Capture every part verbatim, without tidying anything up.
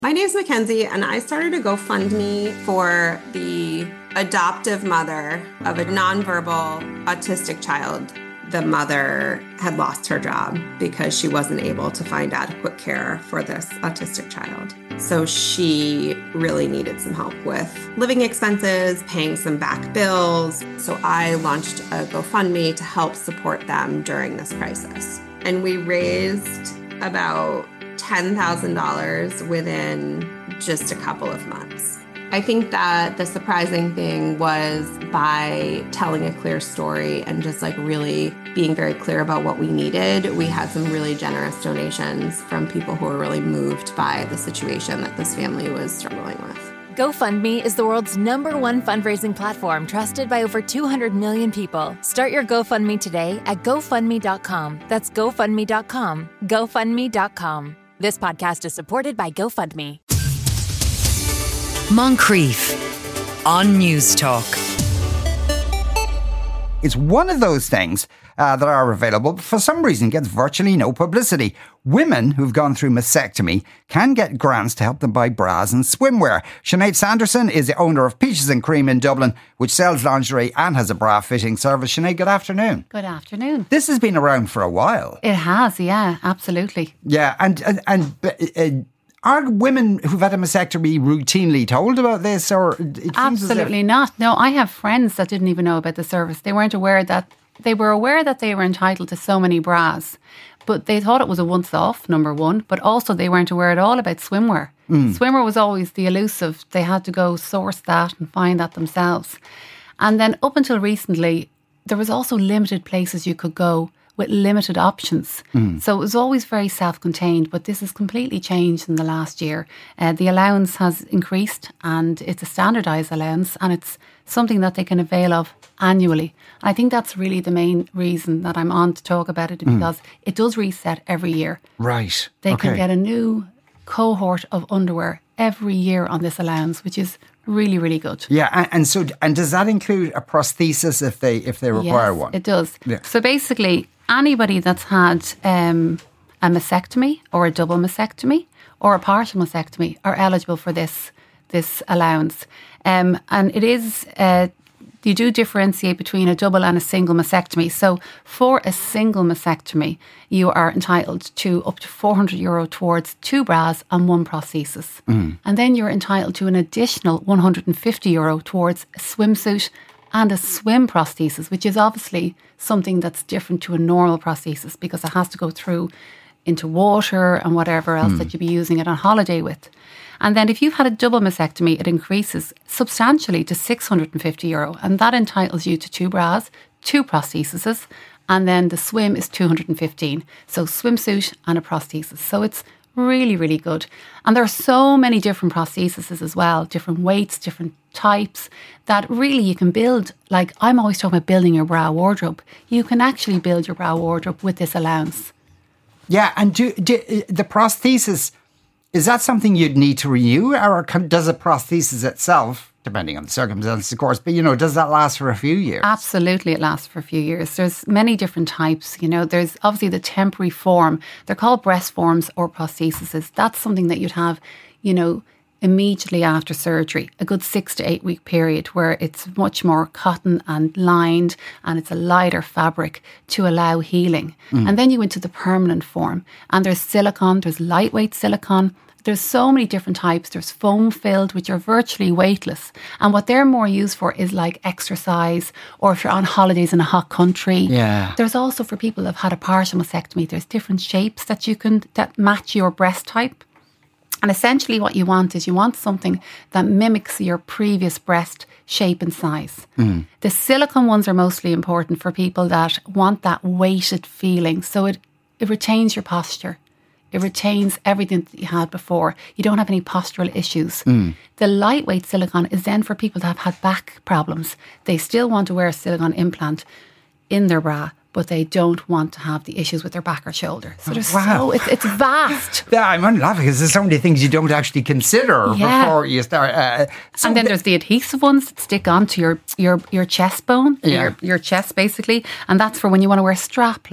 My name's Mackenzie, and I started a GoFundMe for the adoptive mother of a nonverbal autistic child. The mother had lost her job because she wasn't able to find adequate care for this autistic child. So she really needed some help with living expenses, paying some back bills. So I launched a GoFundMe to help support them during this crisis. And we raised about ten thousand dollars within just a couple of months. I think that the surprising thing was by telling a clear story and just like really being very clear about what we needed, we had some really generous donations from people who were really moved by the situation that this family was struggling with. GoFundMe is the world's number one fundraising platform trusted by over two hundred million people. Start your GoFundMe today at GoFundMe dot com. That's GoFundMe dot com. GoFundMe dot com. This podcast is supported by GoFundMe. Moncrief on News Talk. It's one of those things uh, that are available, but for some reason gets virtually no publicity. Women who've gone through mastectomy can get grants to help them buy bras and swimwear. Sinead Sanderson is the owner of Peaches and Cream in Dublin, which sells lingerie and has a bra fitting service. Sinead, good afternoon. Good afternoon. This has been around for a while. It has, yeah, absolutely. Yeah, and and, and uh, are women who've had a mastectomy routinely told about this? Or it seems Absolutely as if- not. No, I have friends that didn't even know about the service. They weren't aware that they were aware that they were entitled to so many bras, but they thought it was a once-off, number one, but also they weren't aware at all about swimwear. Mm. Swimwear was always the elusive. They had to go source that and find that themselves. And then up until recently, there was also limited places you could go with limited options. Mm. So it was always very self-contained, but this has completely changed in the last year. Uh, the allowance has increased and it's a standardised allowance and it's something that they can avail of annually. I think that's really the main reason that I'm on to talk about it, because mm. it does reset every year. Right. They okay. can get a new cohort of underwear every year on this allowance, which is really, really good. Yeah, and, and so and does that include a prosthesis if they if they require yes, one? It does. Yeah. So basically, anybody that's had um, a mastectomy or a double mastectomy or a partial mastectomy are eligible for this this allowance. Um, and it is, uh, you do differentiate between a double and a single mastectomy. So for a single mastectomy, you are entitled to up to four hundred euro towards two bras and one prosthesis. Mm. And then you're entitled to an additional one hundred fifty euro towards a swimsuit and a swim prosthesis, which is obviously something that's different to a normal prosthesis because it has to go through into water and whatever else mm. that you'd be using it on holiday with. And then if you've had a double mastectomy, it increases substantially to six hundred fifty euro. And that entitles you to two bras, two prostheses, and then the swim is two hundred fifteen. So swimsuit and a prosthesis. So it's really, really good. And there are so many different prostheses as well, different weights, different types, that really you can build. Like I'm always talking about building your bra wardrobe. You can actually build your bra wardrobe with this allowance. Yeah, and do, do the prosthesis, is that something you'd need to renew, or can, does a prosthesis itself, depending on the circumstances, of course, but, you know, does that last for a few years? Absolutely, it lasts for a few years. There's many different types. You know, there's obviously the temporary form. They're called breast forms or prostheses. That's something that you'd have, you know, immediately after surgery, a good six to eight week period where it's much more cotton and lined and it's a lighter fabric to allow healing. Mm. And then you into the permanent form, and there's silicone, there's lightweight silicone. There's so many different types. There's foam filled, which are virtually weightless. And what they're more used for is like exercise, or if you're on holidays in a hot country. Yeah. There's also for people that have had a partial mastectomy, there's different shapes that you can, that match your breast type. And essentially what you want is you want something that mimics your previous breast shape and size. Mm. The silicone ones are mostly important for people that want that weighted feeling. So it, it retains your posture. It retains everything that you had before. You don't have any postural issues. Mm. The lightweight silicone is then for people that have had back problems. They still want to wear a silicone implant in their bra, but they don't want to have the issues with their back or shoulder. So there's wow. so, it's, it's vast. Yeah, I'm only laughing because there's so many things you don't actually consider yeah. before you start. Uh, so and then th- there's the adhesive ones that stick onto your, your, your chest bone, yeah. your, your chest basically. And that's for when you want to wear strapless.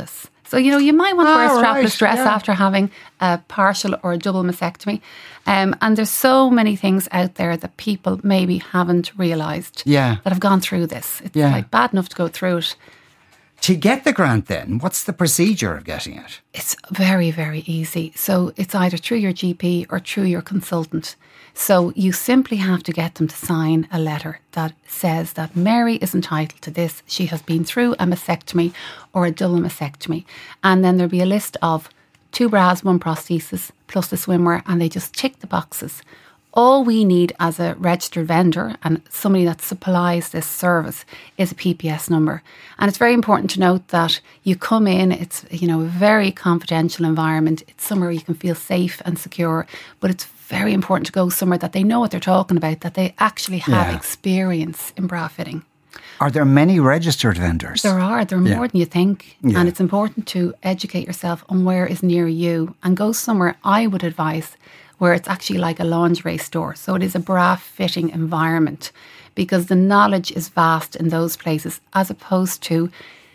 So, you know, you might want to wear a Oh, strapless right, dress yeah. after having a partial or a double mastectomy. Um, and there's so many things out there that people maybe haven't realised Yeah. that have gone through this. It's Yeah. like bad enough to go through it. To get the grant then, what's the procedure of getting it? It's very, very easy. So it's either through your G P or through your consultant. So you simply have to get them to sign a letter that says that Mary is entitled to this. She has been through a mastectomy or a double mastectomy. And then there'll be a list of two bras, one prosthesis, plus the swimwear, and they just tick the boxes. All we need as a registered vendor and somebody that supplies this service is a P P S number. And it's very important to note that you come in, it's, you know, a very confidential environment. It's somewhere you can feel safe and secure, but it's very important to go somewhere that they know what they're talking about, that they actually have Yeah. experience in bra fitting. Are there many registered vendors? There are. There are Yeah. more than you think. Yeah. And it's important to educate yourself on where is near you and go somewhere, I would advise, where it's actually like a lingerie store. So it is a bra fitting environment, because the knowledge is vast in those places as opposed to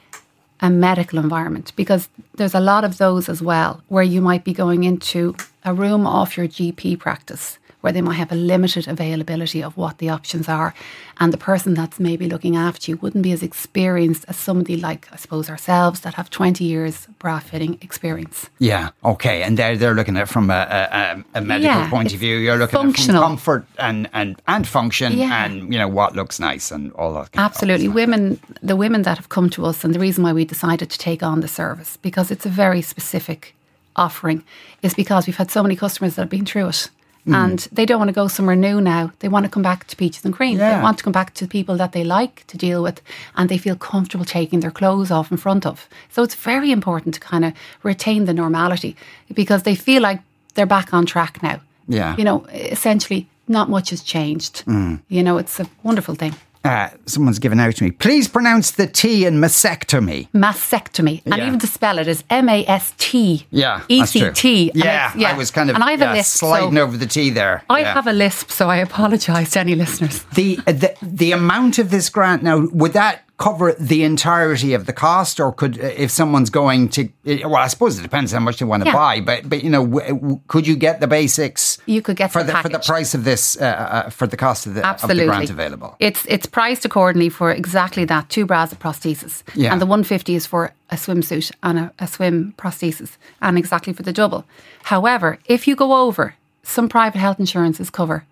a medical environment, because there's a lot of those as well, where you might be going into a room off your G P practice where they might have a limited availability of what the options are. And the person that's maybe looking after you wouldn't be as experienced as somebody like, I suppose, ourselves that have twenty years bra fitting experience. Yeah, okay. And they're, they're looking at it from a, a, a medical Yeah, point of it's view. You're looking functional. at it from comfort and, and, and function Yeah. and, you know, what looks nice and all that. kind of Absolutely. stuff. Women, the women that have come to us, and the reason why we decided to take on the service, because it's a very specific offering, is because we've had so many customers that have been through it. Mm. And they don't want to go somewhere new now. They want to come back to Peaches and Cream. Yeah. They want to come back to people that they like to deal with and they feel comfortable taking their clothes off in front of. So it's very important to kind of retain the normality, because they feel like they're back on track now. Yeah. You know, essentially, not much has changed. Mm. You know, it's a wonderful thing. Uh, someone's given out to me. Please pronounce the T in mastectomy. Mastectomy. And Yeah. even to spell it is M A S T Yeah, E that's C true. T. And Yeah, it's- I was kind of and I have yeah, a lisp, sliding so over the T there. I Yeah. have a lisp, so I apologise to any listeners. The, the the amount of this grant now, would that cover the entirety of the cost, or could, if someone's going to, well, I suppose it depends how much they want to Yeah. buy, but but you know, w- w- could you get the basics? You could get for the the for the package. price of this uh, uh, for the cost of the, of the Absolutely. grant available. It's it's priced accordingly for exactly that, two bras of prosthesis. Yeah. And the one hundred fifty is for a swimsuit and a, a swim prosthesis, and exactly for the double. However, if you go over, some private health insurances cover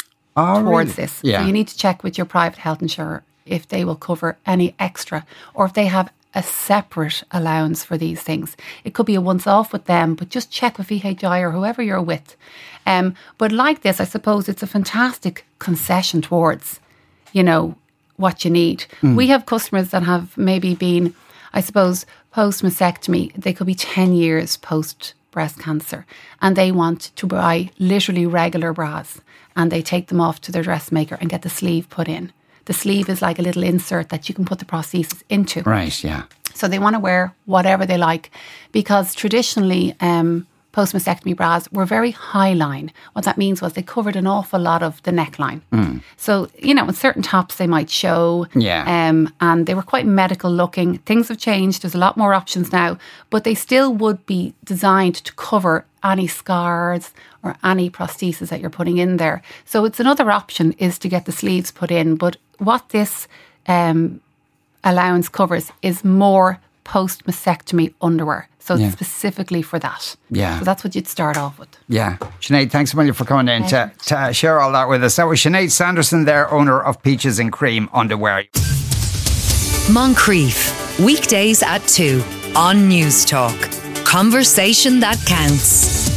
Oh, towards really? this. Yeah. So you need to check with your private health insurer if they will cover any extra, or if they have a separate allowance for these things. It could be a once off with them, but just check with V H I or whoever you're with. Um, but like this, I suppose it's a fantastic concession towards, you know, what you need. Mm. We have customers that have maybe been, I suppose, post mastectomy. They could be ten years post breast cancer, and they want to buy literally regular bras, and they take them off to their dressmaker and get the sleeve put in. The sleeve is like a little insert that you can put the prosthesis into. Right, yeah. So they want to wear whatever they like, because traditionally um, post-mastectomy bras were very high line. What that means was they covered an awful lot of the neckline. Mm. So, you know, in certain tops they might show. Yeah. Um, and they were quite medical looking. Things have changed. There's a lot more options now. But they still would be designed to cover any scars or any prosthesis that you're putting in there. So it's another option is to get the sleeves put in. But what this um, allowance covers is more post-mastectomy underwear. So Yeah. it's specifically for that. Yeah. So that's what you'd start off with. Yeah. Sinead, thanks a million for coming in to, to share all that with us. That was Sinead Sanderson there, owner of Peaches and Cream Underwear. Moncrief, weekdays at two on News Talk. Conversation that counts.